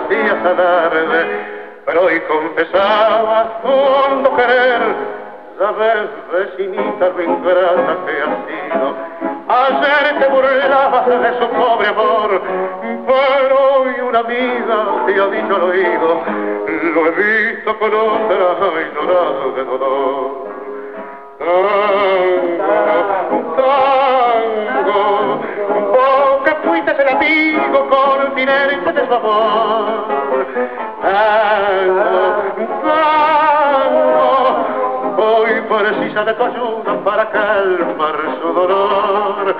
hacías alarde, pero hoy confesabas hondo querer. Sabes, vecinita, lo ingrata que has sido. Ayer te burlabas de su pobre amor, pero hoy una amiga te ha dicho al oído, lo he visto con otra y llorado de dolor. Tango, vos que fuiste el amigo continente de su amor. Tango, hoy precisa de tu ayuda para calmar su dolor.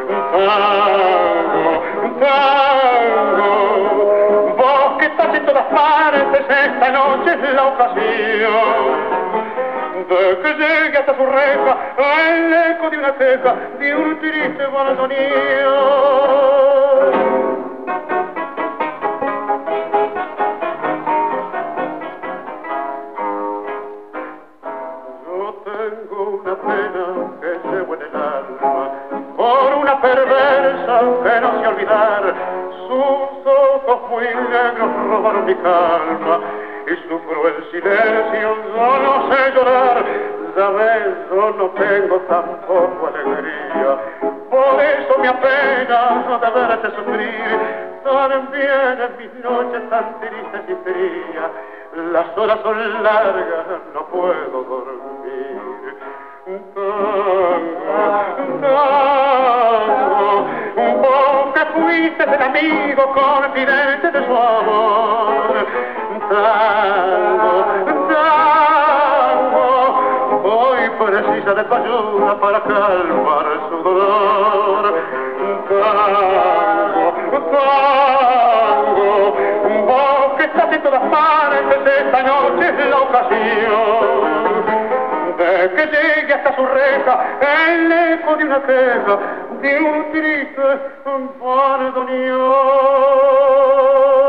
Tango, vos que estás en todas partes, esta noche es la ocasión de que llegue hasta su reja el eco de una queja, de un triste bandoneón. Una pena que llevo en el alma por una perversa que no sé olvidar. Sus ojos muy negros robaron mi calma y sufro el silencio, yo no sé llorar. Sabes, yo no tengo tampoco alegría, por eso me apena de verte sufrir. También en mis noches tan tristes y frías, las horas son largas, no puedo dormir. Tango, vos que fuiste el amigo confidente de su amor. Tango, hoy precisa de tu ayuda para calmar su dolor. Tango, vos que estás en todas partes, esta noche es la ocasión de que llegue hasta su reja el eco de una queja, de un triste bandoneón.